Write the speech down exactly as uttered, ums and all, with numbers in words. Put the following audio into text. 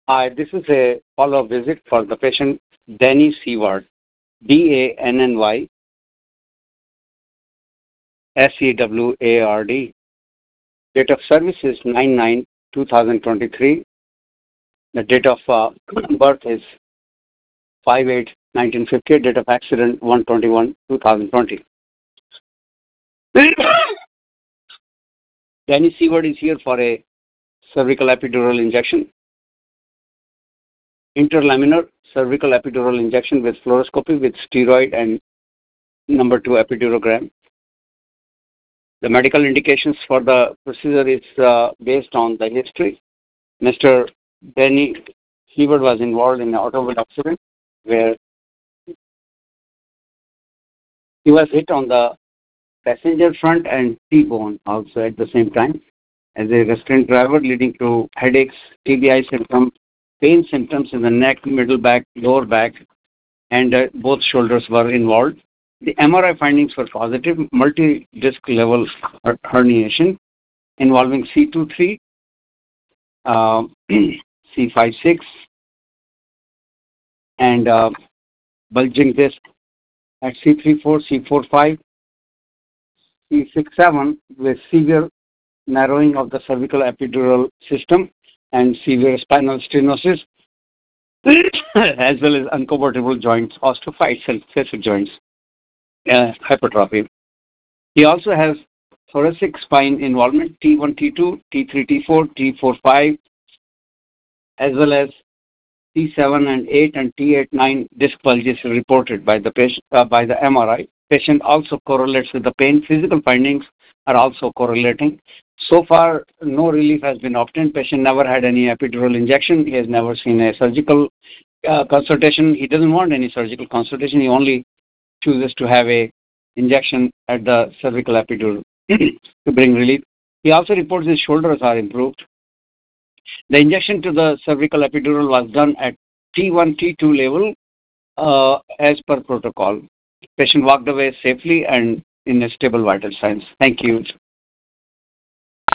Hi, this is a follow-up visit for the patient Danny Seward, D A N N Y S E W A R D. Date of service is nine nine two thousand twenty-three. The date of uh, birth is five eight nineteen fifty. Date of accident one twenty-one two thousand twenty. Danny Seward is here for a cervical epidural injection. Interlaminar cervical epidural injection with fluoroscopy with steroid and number two epidurogram. The medical indications for the procedure is uh, based on the history. Mister Danny Seward was involved in an automobile accident where he was hit on the passenger front and T-bone also at the same time as a restrained driver, leading to headaches, T B I symptoms, pain symptoms in the neck, middle back, lower back, and uh, both shoulders were involved. The M R I findings were positive, multi-disc level herniation involving C two three, uh, C five six, and uh, bulging disc at C three four, C four five, C six seven with severe narrowing of the cervical epidural system and severe spinal stenosis, as well as unconvertible joints, osteophytes, and facet joints, uh, hypertrophy. He also has thoracic spine involvement, T one, T two, T three, T four, T four, five, as well as T seven and eight and T eight, nine disc bulges reported by the patient, uh, by the M R I. Patient also correlates with the pain. Physical findings are also correlating. So far, no relief has been obtained. Patient never had any epidural injection. He has never seen a surgical uh, consultation. He doesn't want any surgical consultation. He only chooses to have a injection at the cervical epidural to bring relief. He also reports his shoulders are improved. The injection to the cervical epidural was done at T one, T two level uh, as per protocol. Patient walked away safely and in a stable vital signs. Thank you.